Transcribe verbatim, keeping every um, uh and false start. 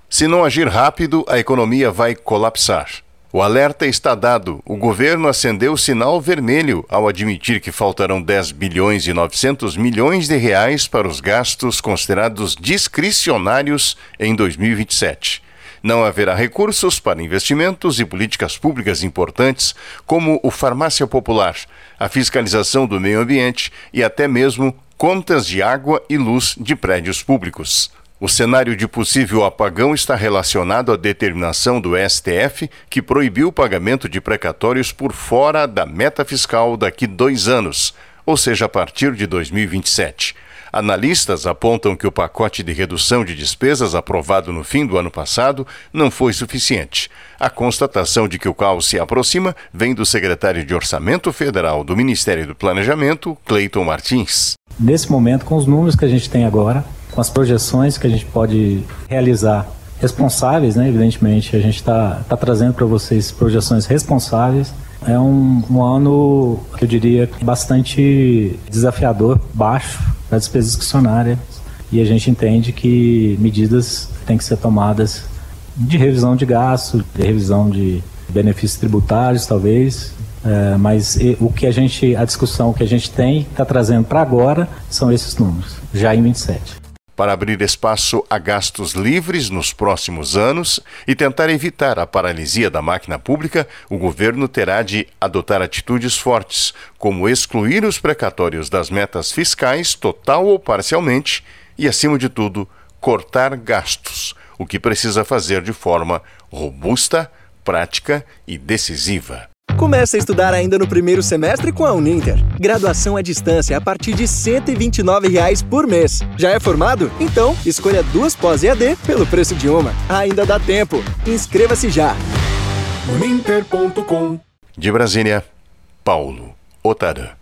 Se não agir rápido, a economia vai colapsar. O alerta está dado. O governo acendeu o sinal vermelho ao admitir que faltarão dez bilhões e novecentos milhões de reais para os gastos considerados discricionários em dois mil e vinte e sete. Não haverá recursos para investimentos e políticas públicas importantes, como o Farmácia Popular, a fiscalização do meio ambiente e até mesmo contas de água e luz de prédios públicos. O cenário de possível apagão está relacionado à determinação do S T F, que proibiu o pagamento de precatórios por fora da meta fiscal daqui dois anos, ou seja, a partir de dois mil e vinte e sete. Analistas apontam que o pacote de redução de despesas aprovado no fim do ano passado não foi suficiente. A constatação de que o caos se aproxima vem do secretário de Orçamento Federal do Ministério do Planejamento, Cleiton Martins. Nesse momento, com os números que a gente tem agora, com as projeções que a gente pode realizar responsáveis, né? Evidentemente, a gente está tá trazendo para vocês projeções responsáveis. É um, um ano, eu diria, bastante desafiador, baixo para a despesa discricionária, e a gente entende que medidas têm que ser tomadas de revisão de gasto, de revisão de benefícios tributários, talvez, é, mas e, o que a gente, a discussão que a gente tem, está trazendo para agora, são esses números, já em vinte e sete. Para abrir espaço a gastos livres nos próximos anos e tentar evitar a paralisia da máquina pública, o governo terá de adotar atitudes fortes, como excluir os precatórios das metas fiscais, total ou parcialmente, e, acima de tudo, cortar gastos, o que precisa fazer de forma robusta, prática e decisiva. Comece a estudar ainda no primeiro semestre com a Uninter. Graduação à distância a partir de cento e vinte e nove reais por mês. Já é formado? Então, escolha duas pós-E A D pelo preço de uma. Ainda dá tempo. Inscreva-se já. uninter ponto com. De Brasília, Paulo Otarã.